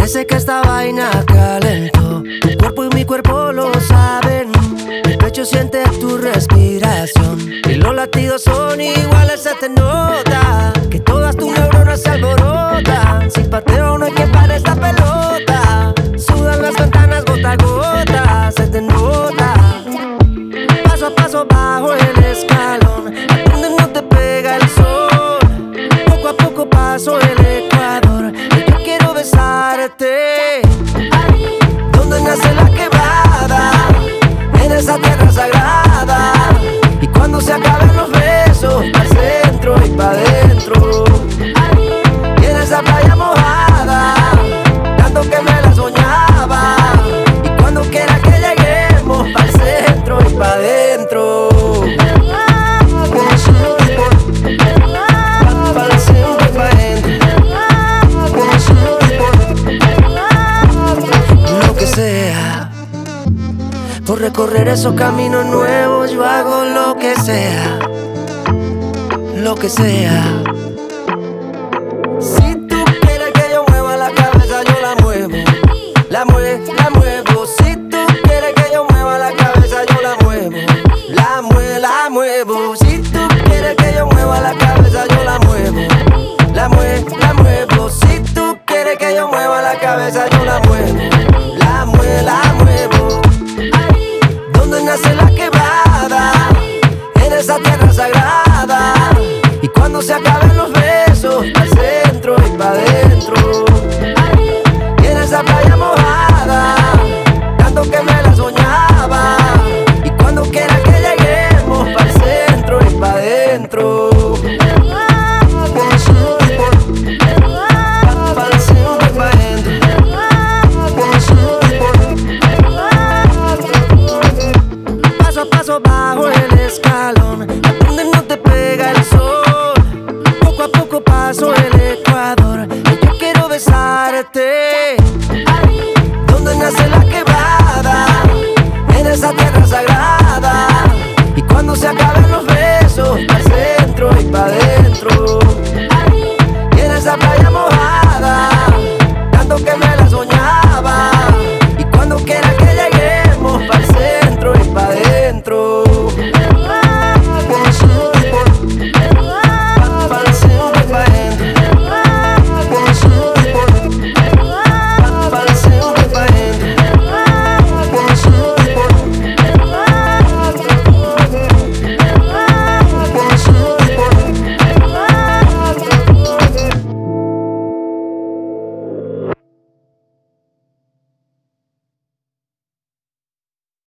Parece que esta vaina calentó. Tu cuerpo y mi cuerpo lo saben. Mi pecho siente tu respiración y los latidos son iguales, se te nota que todas tus neuronas se alborotan. Sin pateo no hay que parar esta pelota. Sudan las ventanas gota a gota, se te nota. Paso a paso bajo el escalón, a donde no te pega el sol. Poco a poco paso el ecuador y yo quiero besarte. Donde nace la quebrada, en esa tierra sagrada. Y cuando se acaben los besos, al centro y pa' dentro. Y en esa playa mojada, tanto que me la soñaba. Y cuando quiera que lleguemos, al centro y pa' dentro. Lo que sea, por recorrer esos caminos nuevos, yo hago lo que sea, lo que sea. Si tú quieres que yo mueva la cabeza, yo la muevo, la muevo.